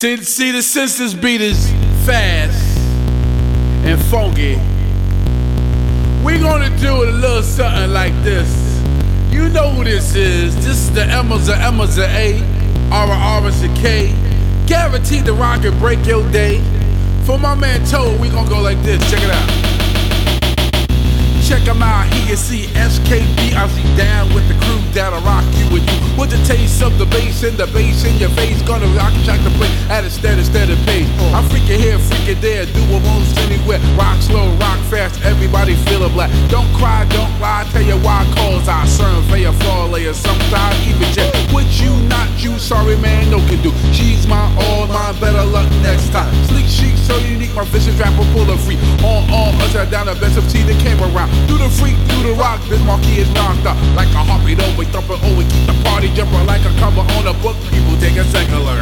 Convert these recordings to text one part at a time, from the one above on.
See, the Sisters beat is fast and funky. We're gonna do it a little something like this. You know who this is. This is the Emma's a A, R is a K. Guaranteed to rock and break your day. For my man Toad, we gonna go like this. Check it out. Check him out, he can see SKB. I see down with the crew that'll rock you with you. With the taste of the bass and the bass in your face. Gonna rock and shock the play at a steady pace. I'm freaking here, freaking there, do it most anywhere. Rock slow, rock fast, everybody feel it black. Don't cry, don't lie, tell you why, cause I survey a fall layer. Sometimes even check with you, not you, sorry man, no can do. She's my all, mine, better luck next time. Sleek chic, so unique, my vicious rapper pull a free. On, upside down, the best of tea that came around. Do the freak, do the rock, Biz Markie is knocked out. Like a heartbeat, always thumping, always keep the party jumping. Like a cover on a book, people take a second look.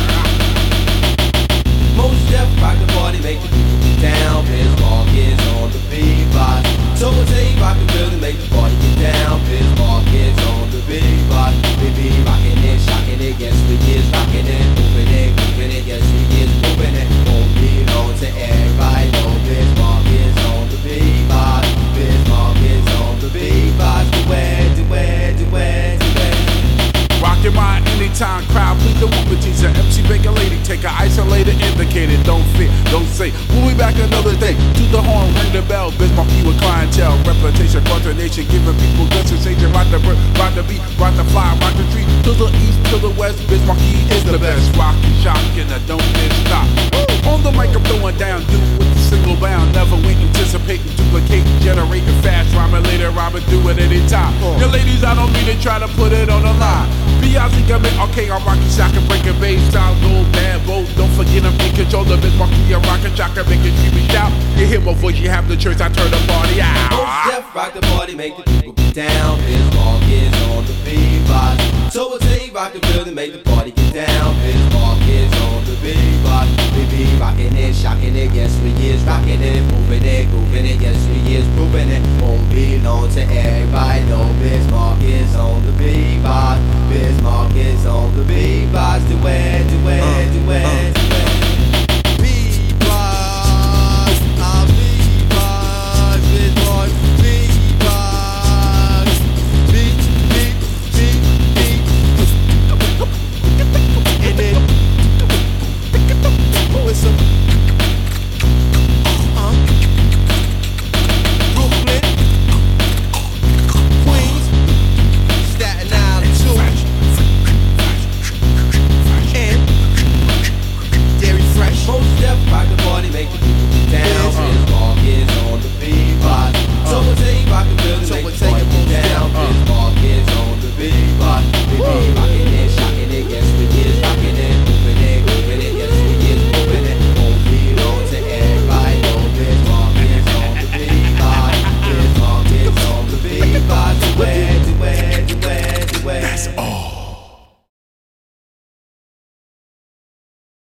Most Def rock the party, make the people get down. Biz Markie is on the beatbox. So we'll take rock the building, make the party get down. Biz Markie is on the beatbox. We be rocking it, shocking it, yes we is rocking it, moving it, yes we is moving it. Won't be known to everybody, know Biz Markie is on the beatbox. Biz Markie is on the beatbox. Do it. Rock your mind anytime, crowd please the woman teacher. MC make a lady, take an isolator, indicator. Don't fear, don't say. We'll be back another day. To the horn, ring the bell. Biz Markie with clientele, reputation, coordination, giving people good sensation. Rock the bird, rock the beat, rock the fly, rock the tree. To the east, to the west, Biz Markie is the best. Rock and shock and I don't stop. On the mic I'm throwing down, do it with the single bound. Never wait, anticipating, duplicating, generating fast. Rhyming later, rhyming, do it anytime. Your ladies, I don't mean to try to put it on the line. Beyonce got me, okay, I'm rockin' shock and breaking bass style, go bad, bold. Don't forget I'm in control of Biz Markie, I'm rockin' shock and making scream and shout. You hear my voice, you have the choice, I turn the party out. Most Def rock the party, make the people get down. Biz Markie is on the beatbox. So we'll take rock the building, make the party get down. Biz Markie is on the beatbox. We be rockin' it, shocking it, yes we is rocking it, moving it, yes we is moving it. Won't be known to everybody, know Biz Markie is on the beatbox. Biz Markie is on the beatbox. Do it.